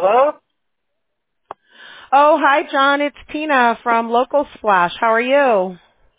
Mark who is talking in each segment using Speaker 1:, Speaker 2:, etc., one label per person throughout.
Speaker 1: Hello?
Speaker 2: Oh, hi, John. It's Tina from Local Splash. How are you?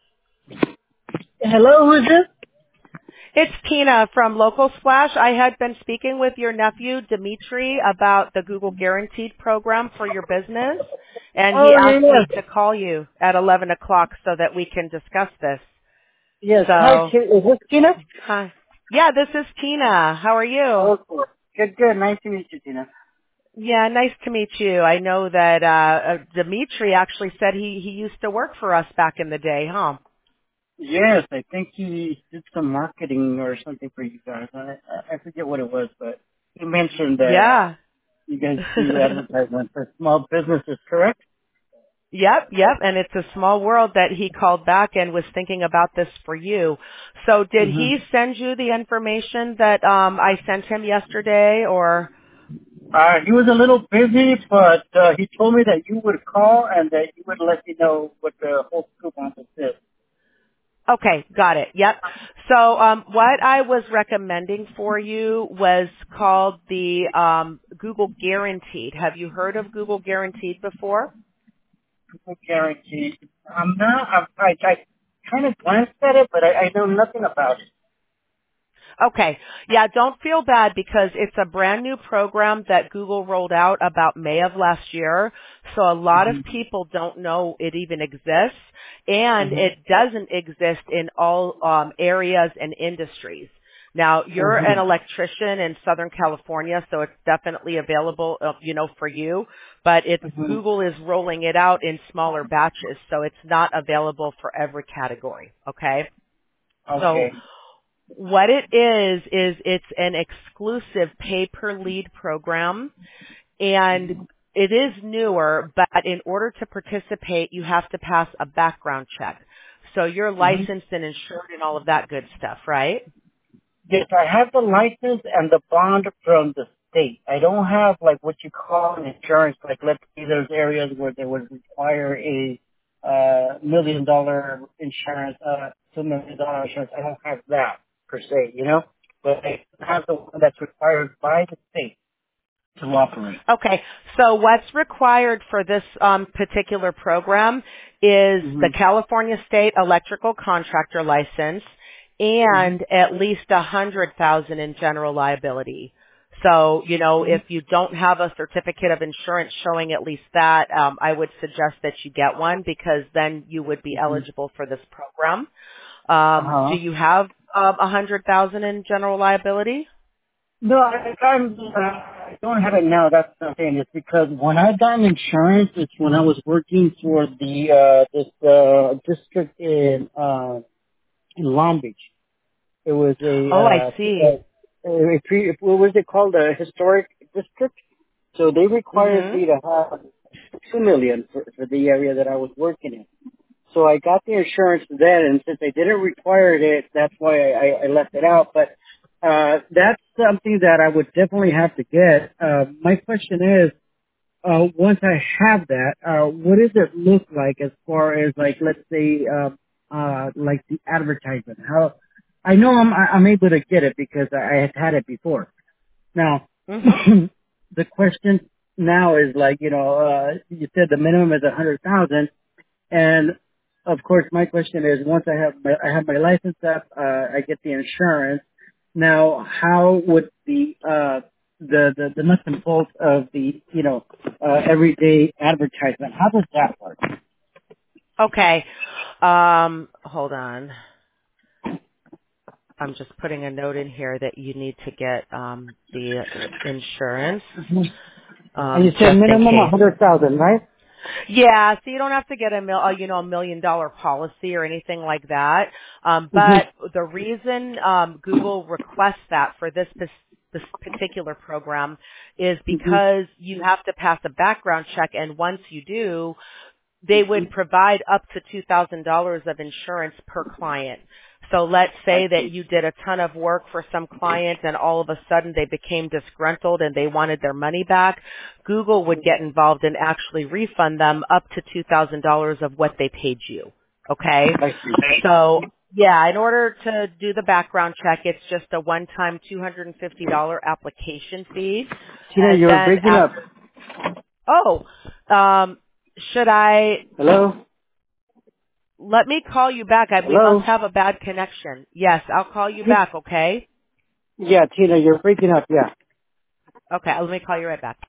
Speaker 1: Hello, who is this?
Speaker 2: It's Tina from Local Splash. I had been speaking with your nephew, Dimitri, about the Google Guaranteed program for your business, and he
Speaker 1: Oh, yeah,
Speaker 2: asked me
Speaker 1: yes.
Speaker 2: to call you at 11 o'clock so that we can discuss this.
Speaker 1: Yes, hi,
Speaker 2: So,
Speaker 1: is this Tina?
Speaker 2: hi. Yeah, this is Tina. How are you?
Speaker 1: Oh, cool. Good, good. Nice to meet you, Tina.
Speaker 2: Yeah, nice to meet you. I know that Dimitri actually said he used to work for us back in the day, huh?
Speaker 1: Yes, I think he did some marketing or something for you guys. I forget what it was, but he mentioned that
Speaker 2: Yeah.
Speaker 1: you guys do advertisement for small businesses, correct?
Speaker 2: Yep, and it's a small world that he called back and was thinking about this for you. So did
Speaker 1: Mm-hmm.
Speaker 2: he send you the information that I sent him yesterday or?
Speaker 1: He was a little busy, but he told me that you would call and that you would let me know what the whole scoop on this is.
Speaker 2: Okay, got it. Yep. So what I was recommending for you was called the Google Guaranteed. Have you heard of Google Guaranteed before?
Speaker 1: No guarantee. I kind of glanced at it, but I know nothing about it.
Speaker 2: Okay. Yeah, don't feel bad because it's a brand new program that Google rolled out about May of last year. So a lot of
Speaker 1: Mm-hmm.
Speaker 2: people don't know it even exists and it
Speaker 1: Mm-hmm.
Speaker 2: doesn't exist in all areas and industries. Now, you're an
Speaker 1: Mm-hmm.
Speaker 2: electrician in Southern California, so it's definitely available, for you, but
Speaker 1: Mm-hmm.
Speaker 2: Google is rolling it out in smaller batches, so it's not available for every category, okay? So
Speaker 1: Okay.
Speaker 2: what it is it's an exclusive pay per lead program and it is newer, but in order to participate, you have to pass a background check. So you're
Speaker 1: Mm-hmm.
Speaker 2: licensed and insured and all of that good stuff, right?
Speaker 1: Yes, I have the license and the bond from the state. I don't have like what you call an insurance. Like let's say there's areas where they would require a $1 million insurance, $2 million insurance. I don't have that per se, you know. But I have the one that's required by the state to operate.
Speaker 2: Okay, so what's required for this particular program is the
Speaker 1: Mhm.
Speaker 2: California State Electrical Contractor License
Speaker 1: Mhm.
Speaker 2: and at least 100,000 in general liability. So, if
Speaker 1: Mhm.
Speaker 2: you don't have a certificate of insurance showing at least that, I would suggest that you get one because then you would be
Speaker 1: Mhm.
Speaker 2: eligible for this program.
Speaker 1: Uh
Speaker 2: Do
Speaker 1: huh.
Speaker 2: you have 100,000 in general liability?
Speaker 1: No, I don't have it now. That's the thing. It's because when I got insurance, it's when I was working for this district in Long Beach. It was
Speaker 2: Oh, I see.
Speaker 1: what was it called? A historic district. So they required
Speaker 2: Mhm.
Speaker 1: me to have 2 million for the area that I was working in. So I got the insurance then, and since they didn't require it, that's why I left it out. But that's something that I would definitely have to get. My question is, once I have that, what does it look like as far as like, let's say, like the advertisement? How I know I'm able to get it because I had it before. Now,
Speaker 2: Mhm.
Speaker 1: the question now is like, you said the minimum is 100,000. And of course, my question is, once I have my license up, I get the insurance. Now, how would the nuts and bolts of the everyday advertisement? How does that work?
Speaker 2: Okay. Hold on. I'm just putting a note in here that you need to get the insurance
Speaker 1: And you said
Speaker 2: just in
Speaker 1: minimum
Speaker 2: case.
Speaker 1: 100,000, right?
Speaker 2: Yeah, so you don't have to get a $1 million policy or anything like that.
Speaker 1: Mm-hmm.
Speaker 2: But the reason Google requests that for this particular program is
Speaker 1: Mm-hmm.
Speaker 2: because you have to pass a background check, and once you do, they would provide up to $2,000 of insurance per client. So let's
Speaker 1: I
Speaker 2: say that
Speaker 1: see.
Speaker 2: you did a ton of work for some client and all of a sudden they became disgruntled and they wanted their money back. Google would get involved and actually refund them up to $2,000 of what they paid you. Okay?
Speaker 1: I see.
Speaker 2: So yeah, in order to do the background check, it's just a one-time $250 application fee.
Speaker 1: Tina,
Speaker 2: And
Speaker 1: you're
Speaker 2: then
Speaker 1: breaking up.
Speaker 2: Oh, should I,
Speaker 1: Hello?
Speaker 2: let me call you back. We must
Speaker 1: Hello?
Speaker 2: have a bad connection. Yes, I'll call you back, okay?
Speaker 1: Yeah, Tina, you're breaking up, yeah.
Speaker 2: Okay, let me call you right back.